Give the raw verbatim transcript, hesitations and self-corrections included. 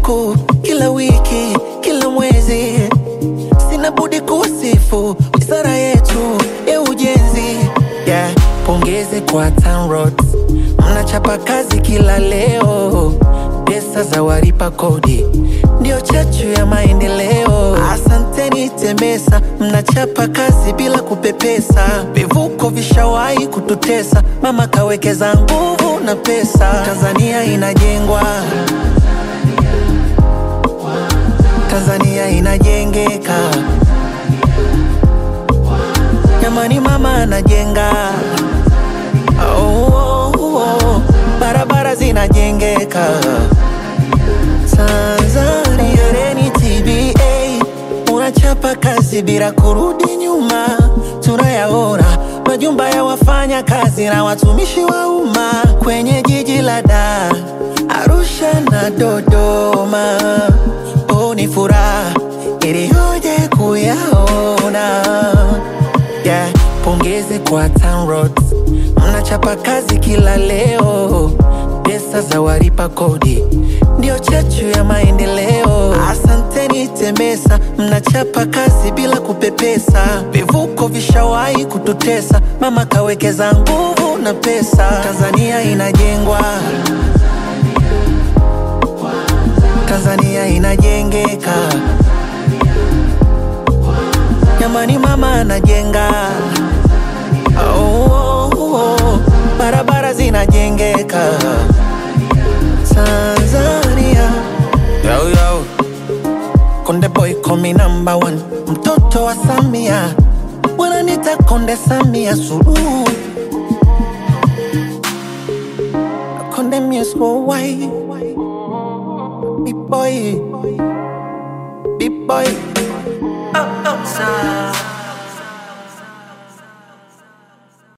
siku, kila wiki, kila mwezi, sina budi kusifu wizara yetu ya ujenzi. Yeah, pongezi kwa TANROADS, mnachapa kazi kila leo. Pesa za walipa kodi ndio chachu ya maendeleo. Asanteni TEMESA, mnachapa kazi bila kupepesa. Vivuko vishawahi kututesa, mama kawekeza nguvu na pesa. Tanzania inajengwa, Tanzania inajengeka. Jamani, mama anajenga. Oh, oh, oh. Barabara zinajengeka. Tanzania Reni T V A, unachapa kazi bila kurudi nyuma. Tunayaona majumba ya wafanya kazi na watumishi wa umma kwenye jiji la Dar, Arusha na Dodoma. Oh, ni furaha iliyoje kuyaona. Yeah, pongezi kwa TANROADS, mnachapa kazi kila leo. Pesa za walipa kodi ndio chachu ya maendeleo. Asanteni TEMESA, mnachapa kazi bila kupepesa. Vivuko vishawahi kututesa, mama kawekeza nguvu na pesa. Tanzania inajengwa, Tanzania inajengeka. Jamani, mama anajenga. Oh, oh, oh. Barabara zinajengeka. Tanzania. Yo, yo. Konde boy call me number one, mtoto wa Samia, wananita Konde Samia Suluhu. Konde music worldwide. Big boy, big boy. Oh, oh,